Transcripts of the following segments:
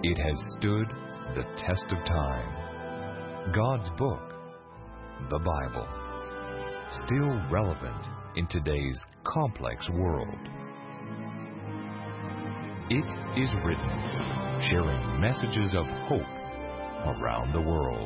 It has stood the test of time. God's book, the Bible, still relevant in today's complex world. It is written, sharing messages of hope around the world.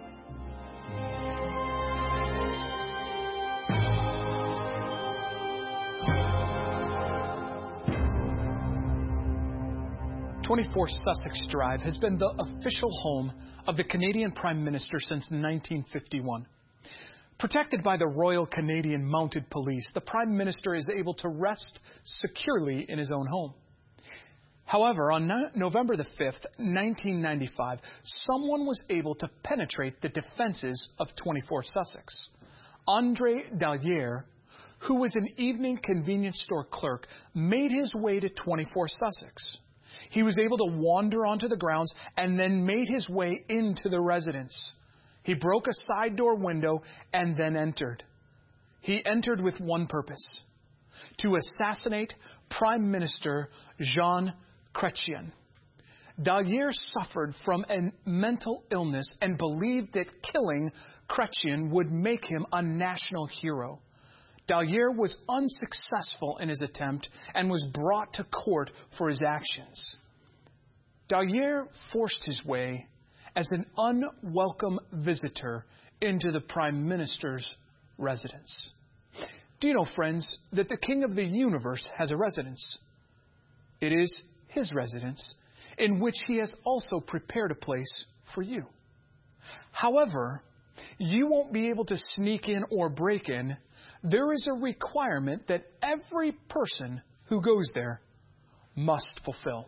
.24 Sussex Drive has been the official home of the Canadian Prime Minister since 1951. Protected by the Royal Canadian Mounted Police, the Prime Minister is able to rest securely in his own home. However, on November the 5th, 1995, someone was able to penetrate the defenses of .24 Sussex. Andre Dallier, who was an evening convenience store clerk, made his way to .24 Sussex. He was able to wander onto the grounds and then made his way into the residence. He broke a side door window and then entered. He entered with one purpose: to assassinate Prime Minister Jean Chrétien. Dallier suffered from a mental illness and believed that killing Chrétien would make him a national hero. Dallier was unsuccessful in his attempt and was brought to court for his actions. Dallier forced his way as an unwelcome visitor into the Prime Minister's residence. Do you know, friends, that the King of the universe has a residence? It is his residence, in which he has also prepared a place for you. However, you won't be able to sneak in or break in. There is a requirement that every person who goes there must fulfill.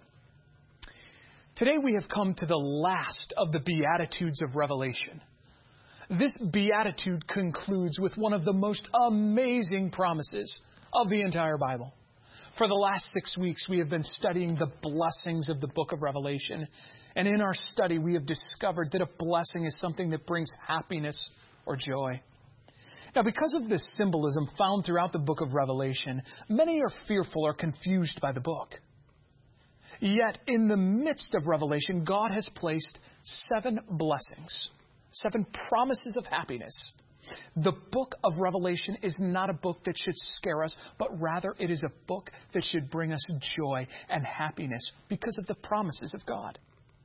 Today we have come to the last of the Beatitudes of Revelation. This beatitude concludes with one of the most amazing promises of the entire Bible. For the last 6 weeks, we have been studying the blessings of the book of Revelation. And in our study, we have discovered that a blessing is something that brings happiness or joy. Now, because of this symbolism found throughout the book of Revelation, many are fearful or confused by the book. Yet, in the midst of Revelation, God has placed 7 blessings, 7 promises of happiness. The book of Revelation is not a book that should scare us, but rather it is a book that should bring us joy and happiness because of the promises of God.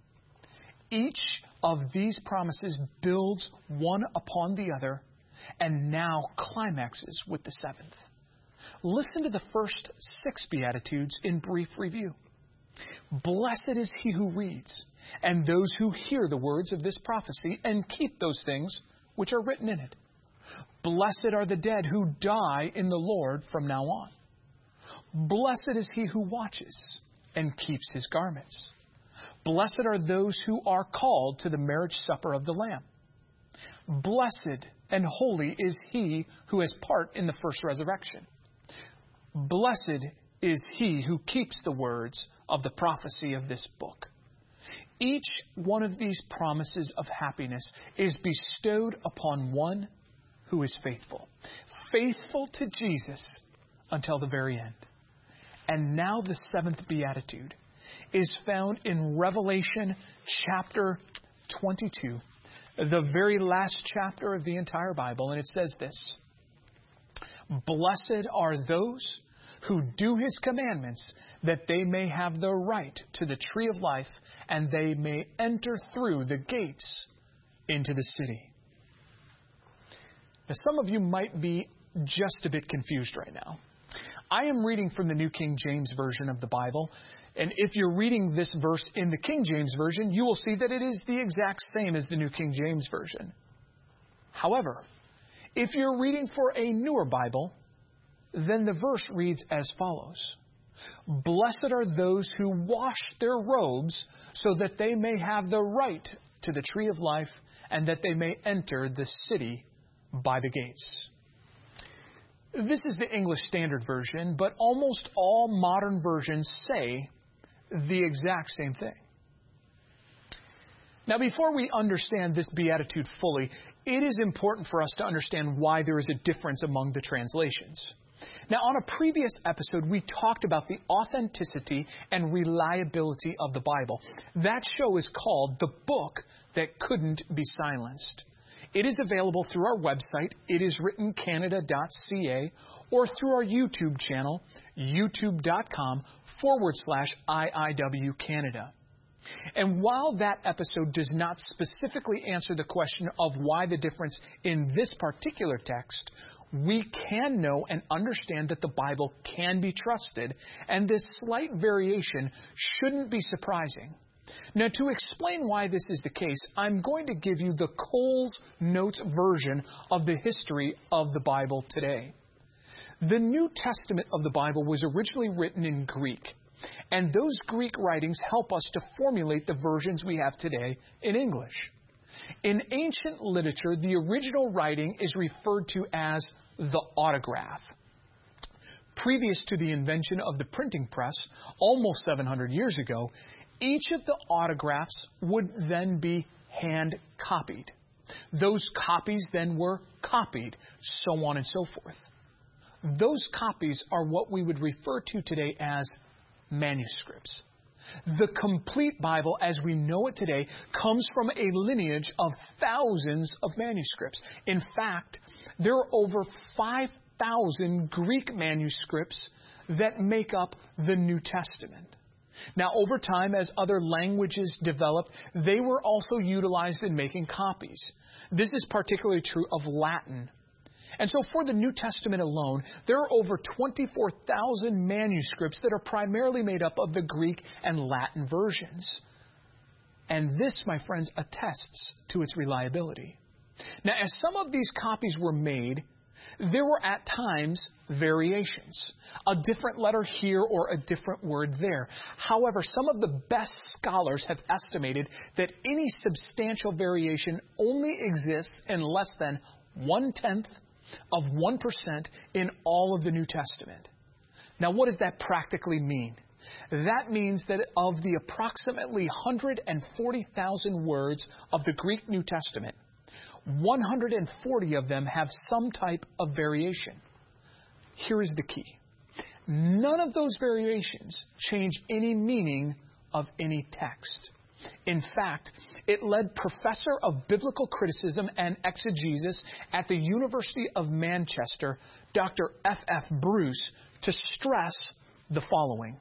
Each of these promises builds one upon the other and now climaxes with the 7th. Listen to the first 6 Beatitudes in brief review. Blessed is he who reads, and those who hear the words of this prophecy and keep those things which are written in it. Blessed are the dead who die in the Lord from now on. Blessed is he who watches and keeps his garments. Blessed are those who are called to the marriage supper of the Lamb. Blessed and holy is he who has part in the first resurrection. Blessed is he who keeps the words of the prophecy of this book. Each one of these promises of happiness is bestowed upon one who is faithful. Faithful to Jesus until the very end. And now the 7th Beatitude is found in Revelation chapter 22, the very last chapter of the entire Bible. And it says this: Blessed are those who do his commandments, that they may have the right to the tree of life, and they may enter through the gates into the city. Now, some of you might be just a bit confused right now. I am reading from the New King James Version of the Bible, and if you're reading this verse in the King James Version, you will see that it is the exact same as the New King James Version. However, if you're reading for a newer Bible, then the verse reads as follows: Blessed are those who wash their robes so that they may have the right to the tree of life and that they may enter the city by the gates. This is the English Standard Version, but almost all modern versions say the exact same thing. Now, before we understand this beatitude fully, it is important for us to understand why there is a difference among the translations. Now, on a previous episode, we talked about the authenticity and reliability of the Bible. That show is called The Book That Couldn't Be Silenced. It is available through our website, itiswrittencanada.ca, or through our YouTube channel, youtube.com/IIW Canada. And while that episode does not specifically answer the question of why the difference in this particular text, we can know and understand that the Bible can be trusted, and this slight variation shouldn't be surprising. Now, to explain why this is the case, I'm going to give you the Coles Notes version of the history of the Bible today. The New Testament of the Bible was originally written in Greek, and those Greek writings help us to formulate the versions we have today in English. In ancient literature, the original writing is referred to as the autograph. Previous to the invention of the printing press, almost 700 years ago, each of the autographs would then be hand-copied. Those copies then were copied, so on and so forth. Those copies are what we would refer to today as manuscripts. The complete Bible, as we know it today, comes from a lineage of thousands of manuscripts. In fact, there are over 5,000 Greek manuscripts that make up the New Testament. Now, over time, as other languages developed, they were also utilized in making copies. This is particularly true of Latin. And so for the New Testament alone, there are over 24,000 manuscripts that are primarily made up of the Greek and Latin versions. And this, my friends, attests to its reliability. Now, as some of these copies were made, there were at times variations. A different letter here or a different word there. However, some of the best scholars have estimated that any substantial variation only exists in less than 1/10 of 1% in all of the New Testament. Now, what does that practically mean? That means that of the approximately 140,000 words of the Greek New Testament, 140 of them have some type of variation. Here is the key. None of those variations change any meaning of any text. In fact, it led Professor of Biblical Criticism and Exegesis at the University of Manchester, Dr. F.F. Bruce, to stress the following.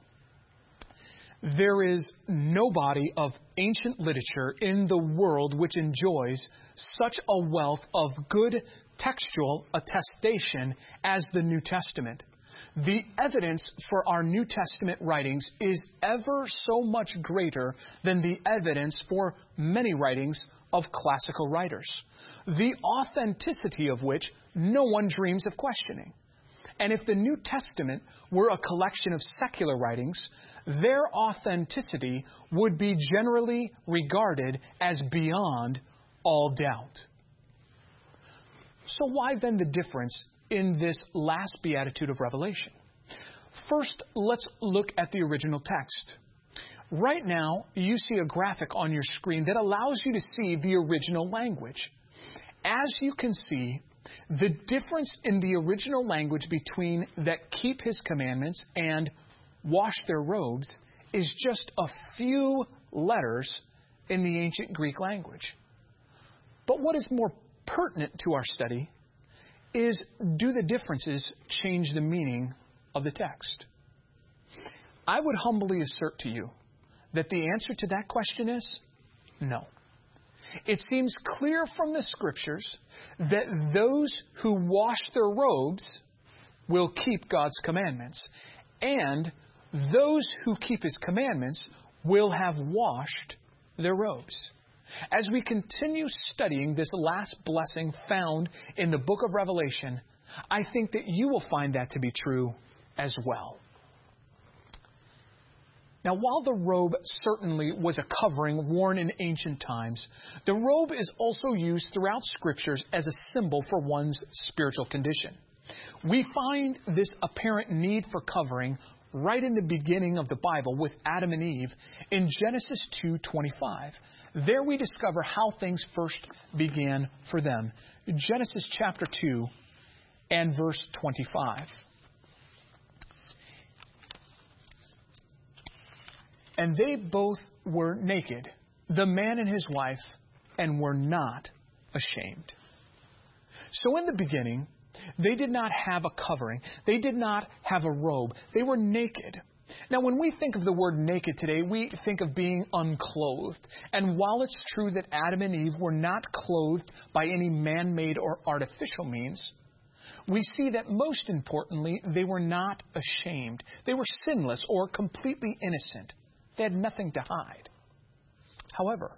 There is no body of ancient literature in the world which enjoys such a wealth of good textual attestation as the New Testament. The evidence for our New Testament writings is ever so much greater than the evidence for many writings of classical writers, the authenticity of which no one dreams of questioning. And if the New Testament were a collection of secular writings, their authenticity would be generally regarded as beyond all doubt. So why then the difference in this last beatitude of Revelation? First, let's look at the original text. Right now, you see a graphic on your screen that allows you to see the original language. As you can see, the difference in the original language between that keep His commandments and wash their robes is just a few letters in the ancient Greek language. But what is more pertinent to our study is, do the differences change the meaning of the text? I would humbly assert to you that the answer to that question is no. It seems clear from the Scriptures that those who wash their robes will keep God's commandments, and those who keep His commandments will have washed their robes. As we continue studying this last blessing found in the book of Revelation, I think that you will find that to be true as well. Now, while the robe certainly was a covering worn in ancient times, the robe is also used throughout Scriptures as a symbol for one's spiritual condition. We find this apparent need for covering right in the beginning of the Bible with Adam and Eve in Genesis 2:25. There we discover how things first began for them. Genesis chapter 2 and verse 25. And they both were naked, the man and his wife, and were not ashamed. So in the beginning, they did not have a covering. They did not have a robe. They were naked. Now, when we think of the word naked today, we think of being unclothed. And while it's true that Adam and Eve were not clothed by any man-made or artificial means, we see that most importantly, they were not ashamed. They were sinless or completely innocent. They had nothing to hide. However,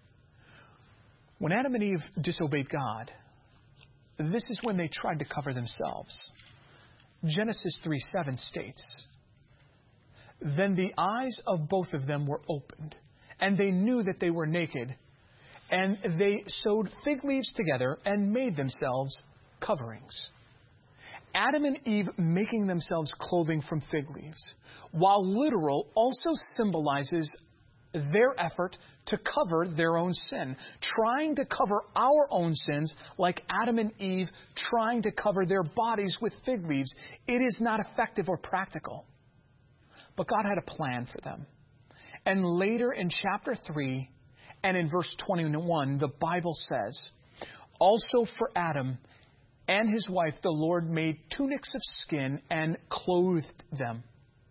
when Adam and Eve disobeyed God, this is when they tried to cover themselves. Genesis 3:7 states, "Then the eyes of both of them were opened, and they knew that they were naked, and they sewed fig leaves together and made themselves coverings." Adam and Eve making themselves clothing from fig leaves, while literal, also symbolizes their effort to cover their own sin, trying to cover our own sins like Adam and Eve trying to cover their bodies with fig leaves. It is not effective or practical. But God had a plan for them. And later in chapter 3 and in verse 21, the Bible says, "Also for Adam and his wife, the Lord made tunics of skin and clothed them."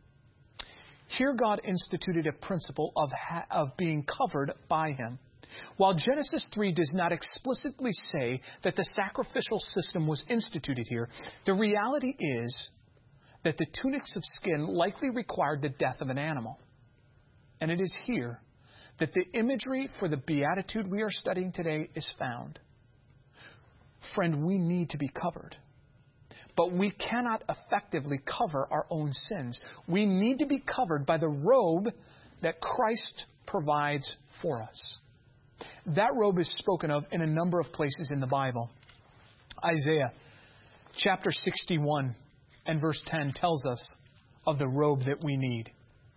Here God instituted a principle of being covered by Him. While Genesis 3 does not explicitly say that the sacrificial system was instituted here, the reality is that the tunics of skin likely required the death of an animal. And it is here that the imagery for the beatitude we are studying today is found. Friend, we need to be covered. But we cannot effectively cover our own sins. We need to be covered by the robe that Christ provides for us. That robe is spoken of in a number of places in the Bible. Isaiah chapter 61 and verse 10 tells us of the robe that we need.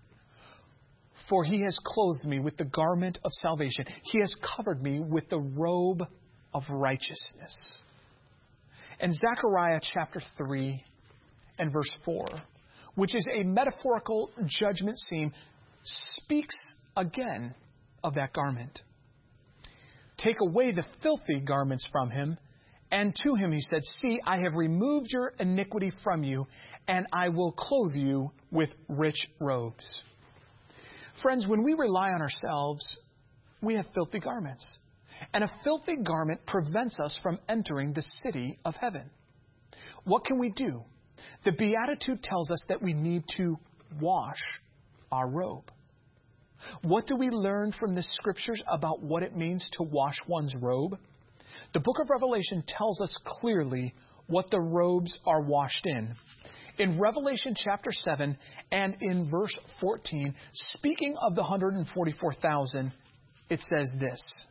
"For He has clothed me with the garment of salvation. He has covered me with the robe of righteousness." And Zechariah chapter 3 and verse 4, which is a metaphorical judgment scene, speaks again of that garment. "Take away the filthy garments from him, and to him he said, 'See, I have removed your iniquity from you, and I will clothe you with rich robes.'" Friends, when we rely on ourselves, we have filthy garments. And a filthy garment prevents us from entering the city of heaven. What can we do? The Beatitude tells us that we need to wash our robe. What do we learn from the Scriptures about what it means to wash one's robe? The book of Revelation tells us clearly what the robes are washed in. In Revelation chapter 7 and in verse 14, speaking of the 144,000, it says this: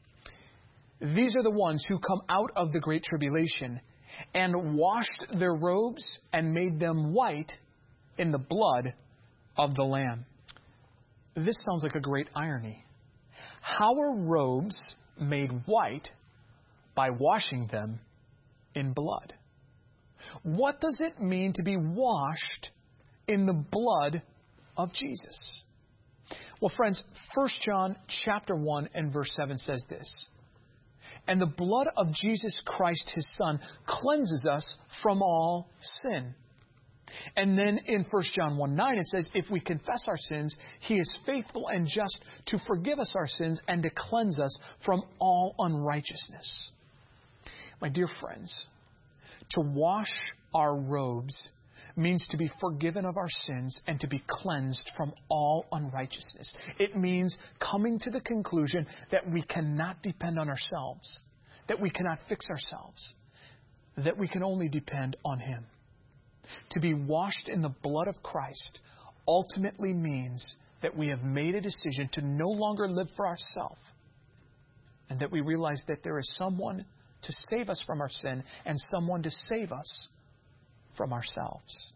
"These are the ones who come out of the great tribulation and washed their robes and made them white in the blood of the Lamb." This sounds like a great irony. How are robes made white? By washing them in blood. What does it mean to be washed in the blood of Jesus? Well, friends, 1 John chapter 1 and verse 7 says this: "And the blood of Jesus Christ, His Son, cleanses us from all sin." And then in 1 John 1:9 it says, "If we confess our sins, He is faithful and just to forgive us our sins and to cleanse us from all unrighteousness." My dear friends, to wash our robes means to be forgiven of our sins and to be cleansed from all unrighteousness. It means coming to the conclusion that we cannot depend on ourselves, that we cannot fix ourselves, that we can only depend on Him. To be washed in the blood of Christ ultimately means that we have made a decision to no longer live for ourselves, and that we realize that there is someone to save us from our sin and someone to save us from ourselves.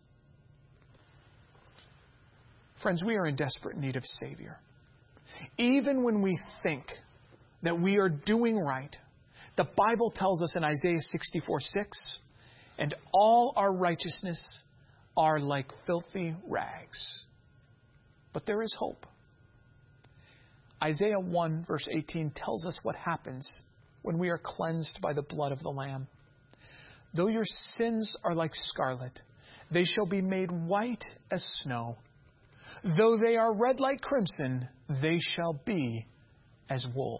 Friends, we are in desperate need of a Savior. Even when we think that we are doing right, the Bible tells us in Isaiah 64:6, "And all our righteousness are like filthy rags." But there is hope. Isaiah 1 verse 18 tells us what happens when we are cleansed by the blood of the Lamb. Though your sins are like scarlet, they shall be made white as snow. Though they are red like crimson, they shall be as wool.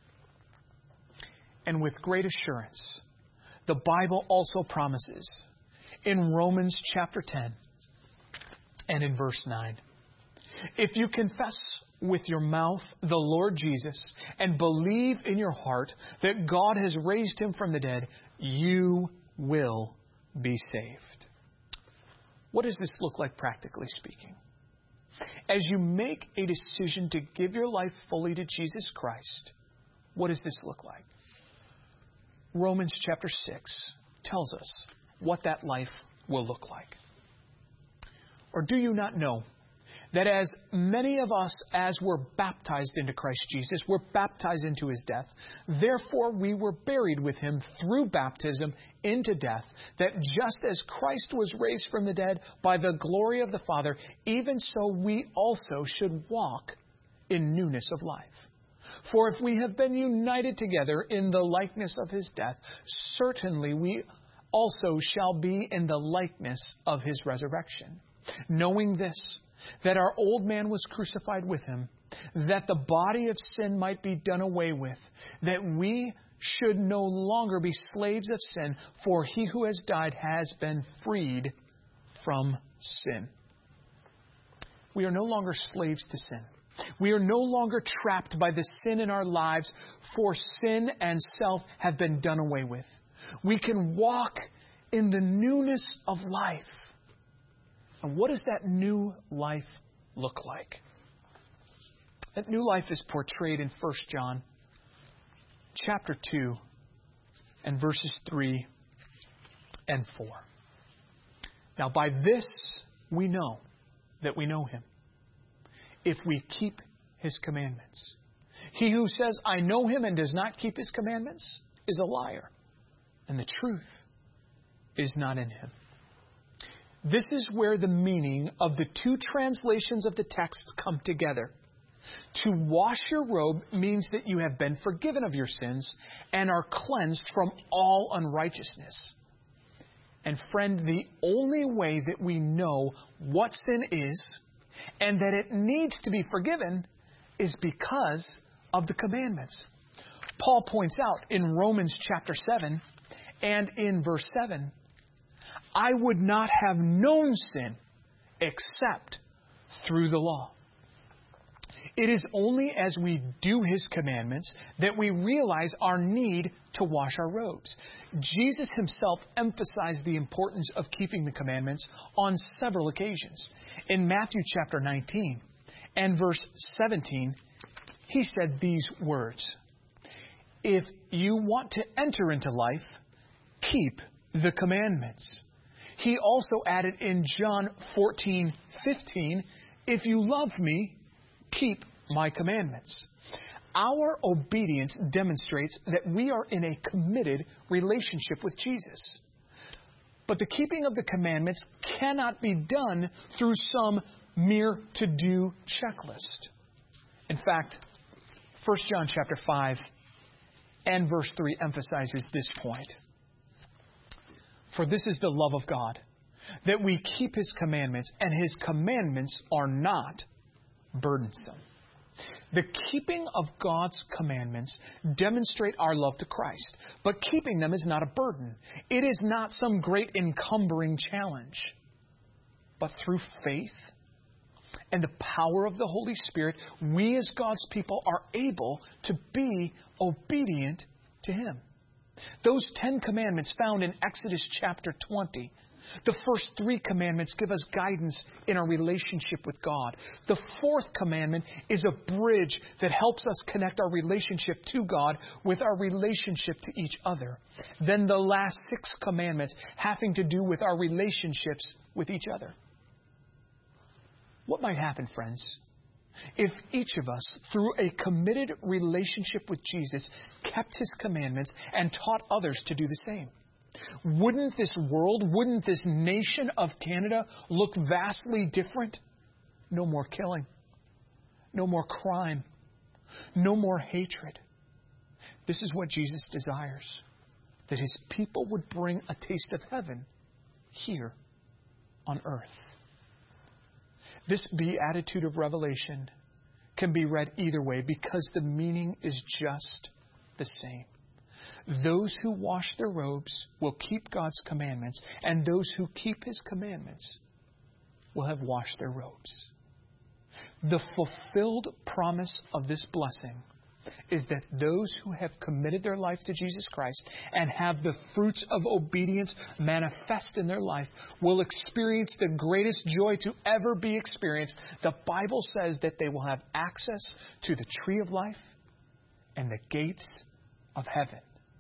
And with great assurance, the Bible also promises in Romans chapter 10 and in verse 9, if you confess with your mouth the Lord Jesus and believe in your heart that God has raised him from the dead, you will be saved. What does this look like practically speaking? As you make a decision to give your life fully to Jesus Christ, what does this look like? Romans chapter 6 tells us what that life will look like. Or do you not know that as many of us as were baptized into Christ Jesus were baptized into his death, therefore we were buried with him through baptism into death, that just as Christ was raised from the dead by the glory of the Father, even so we also should walk in newness of life. For if we have been united together in the likeness of his death, certainly we also shall be in the likeness of his resurrection. Knowing this, that our old man was crucified with him, that the body of sin might be done away with, that we should no longer be slaves of sin, for he who has died has been freed from sin. We are no longer slaves to sin. We are no longer trapped by the sin in our lives, for sin and self have been done away with. We can walk in the newness of life. And what does that new life look like? That new life is portrayed in 1 John chapter 2 and verses 3 and 4. Now by this we know that we know him, if we keep his commandments. He who says, I know him, and does not keep his commandments is a liar, and the truth is not in him. This is where the meaning of the two translations of the text come together. To wash your robe means that you have been forgiven of your sins and are cleansed from all unrighteousness. And friend, the only way that we know what sin is and that it needs to be forgiven is because of the commandments. Paul points out in Romans chapter 7 and in verse 7, I would not have known sin except through the law. It is only as we do his commandments that we realize our need to wash our robes. Jesus himself emphasized the importance of keeping the commandments on several occasions. In Matthew chapter 19 and verse 17, he said these words, if you want to enter into life, keep the commandments. He also added in John 14:15, if you love me, keep my commandments. Our obedience demonstrates that we are in a committed relationship with Jesus. But the keeping of the commandments cannot be done through some mere to-do checklist. In fact, 1 John chapter 5 and verse 3 emphasizes this point. For this is the love of God, that we keep his commandments, and his commandments are not burdensome. The keeping of God's commandments demonstrate our love to Christ, but keeping them is not a burden. It is not some great encumbering challenge. But through faith and the power of the Holy Spirit, we as God's people are able to be obedient to him. Those 10 commandments found in Exodus chapter 20. The first 3 commandments give us guidance in our relationship with God. The 4th commandment is a bridge that helps us connect our relationship to God with our relationship to each other. Then the last 6 commandments having to do with our relationships with each other. What might happen, friends, if each of us, through a committed relationship with Jesus, kept his commandments and taught others to do the same? Wouldn't this world, wouldn't this nation of Canada look vastly different? No more killing. No more crime. no more hatred. This is what Jesus desires, that His people would bring a taste of heaven here on earth. This beatitude of Revelation can be read either way because the meaning is just the same. Those who wash their robes will keep God's commandments, and those who keep His commandments will have washed their robes. The fulfilled promise of this blessing is that those who have committed their life to Jesus Christ and have the fruits of obedience manifest in their life will experience the greatest joy to ever be experienced. The Bible says that they will have access to the tree of life and the gates of heaven.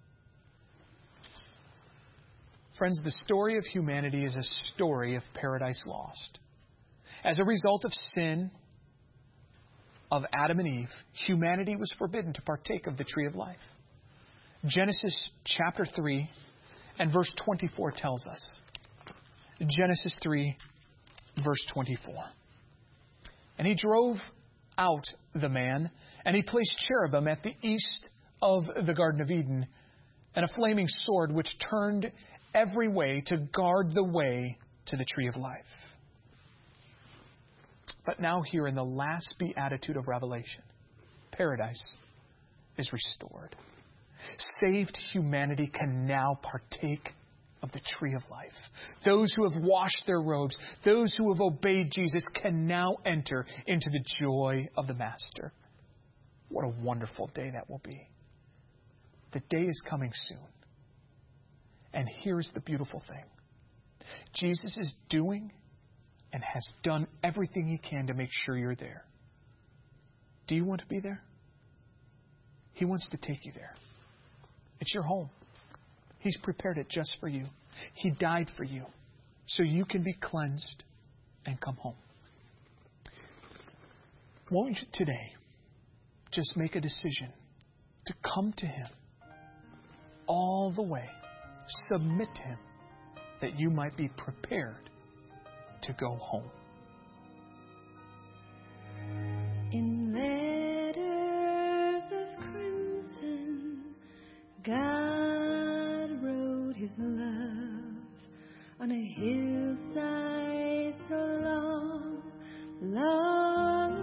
Friends, the story of humanity is a story of paradise lost. As a result of sin of Adam and Eve, humanity was forbidden to partake of the tree of life. Genesis chapter 3 and verse 24 tells us. Genesis 3, verse 24. And He drove out the man, and He placed cherubim at the east of the Garden of Eden, and a flaming sword which turned every way to guard the way to the tree of life. But now here in the last beatitude of Revelation, paradise is restored. Saved humanity can now partake of the tree of life. Those who have washed their robes, those who have obeyed Jesus can now enter into the joy of the Master. What a wonderful day that will be. The day is coming soon. And here's the beautiful thing. Jesus is doing and has done everything He can to make sure you're there. Do you want to be there? He wants to take you there. It's your home. He's prepared it just for you. He died for you so you can be cleansed and come home. Won't you today just make a decision to come to Him all the way, submit to Him, that you might be prepared to go home. In letters of crimson, God wrote His love on a hillside so long, long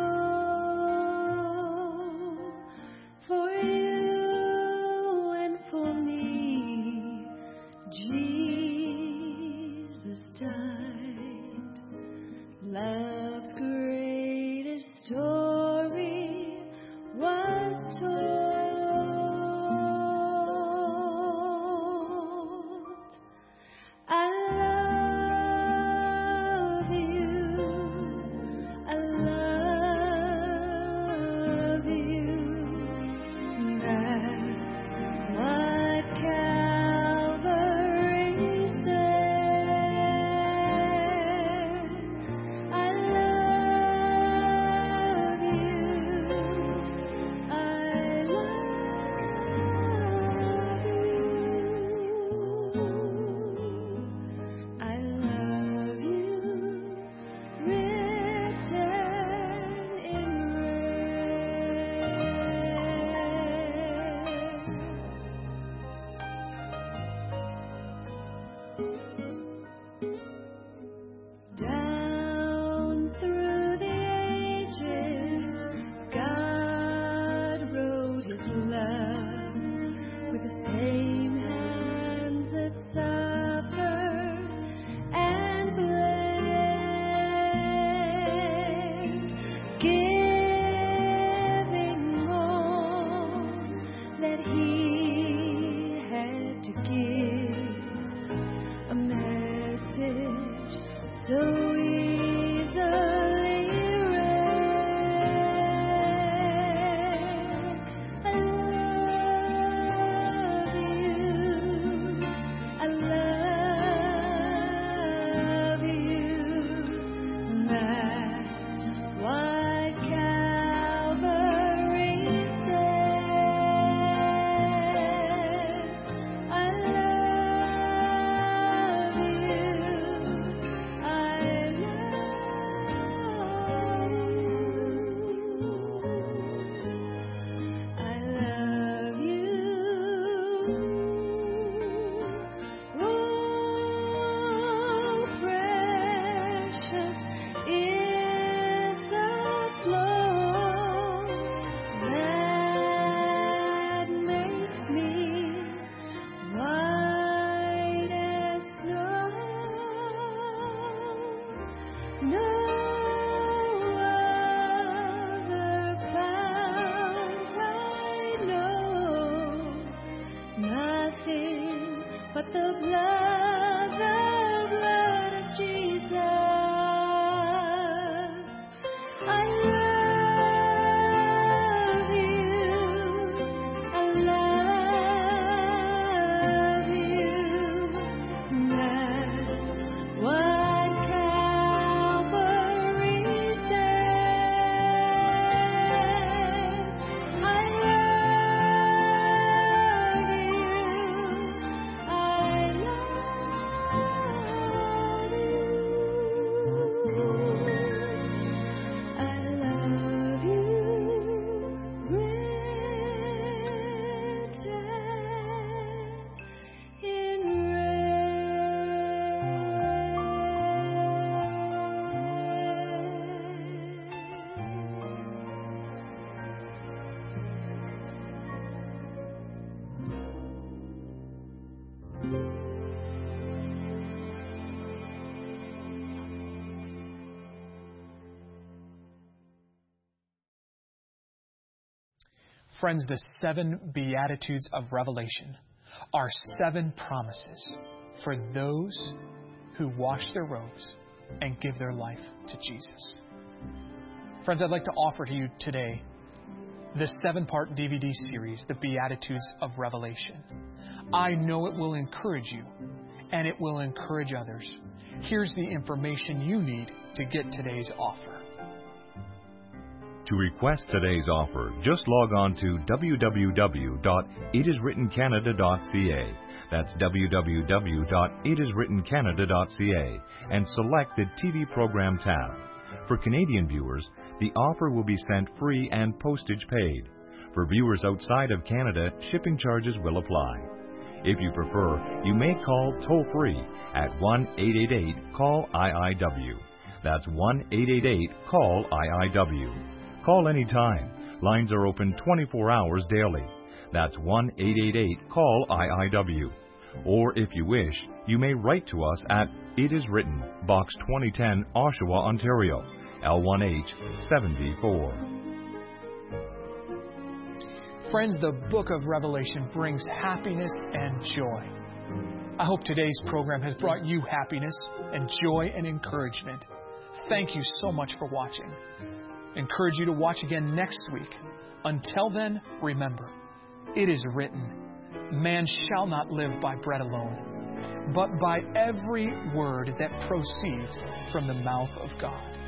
ago. For you and for me, Jesus died. Love's greatest story was told. I love you. I love you. That's what Calvary said. I love you. I love you. Written in red. Down through the ages, God wrote His love with the same hands that suffered and bled, giving all that He had to give, a message so easily read. I love you. I love you. That's what Calvary said. I love you. I Friends, the 7 Beatitudes of Revelation are 7 promises for those who wash their robes and give their life to Jesus. Friends, I'd like to offer to you today the 7-part DVD series, The Beatitudes of Revelation. I know it will encourage you, and it will encourage others. Here's the information you need to get today's offer. To request today's offer, just log on to www.itiswrittencanada.ca. That's www.itiswrittencanada.ca and select the TV program tab. For Canadian viewers, the offer will be sent free and postage paid. For viewers outside of Canada, shipping charges will apply. If you prefer, you may call toll-free at 1-888-CALL-IIW. That's 1-888-CALL-IIW. Call anytime. Lines are open 24 hours daily. That's 1-888-CALL-IIW. Or if you wish, you may write to us at It Is Written, Box 2010, Oshawa, Ontario, L1H 7B4. Friends, the book of Revelation brings happiness and joy. I hope today's program has brought you happiness and joy and encouragement. Thank you so much for watching. Encourage you to watch again next week. Until then, remember, it is written, man shall not live by bread alone, but by every word that proceeds from the mouth of God.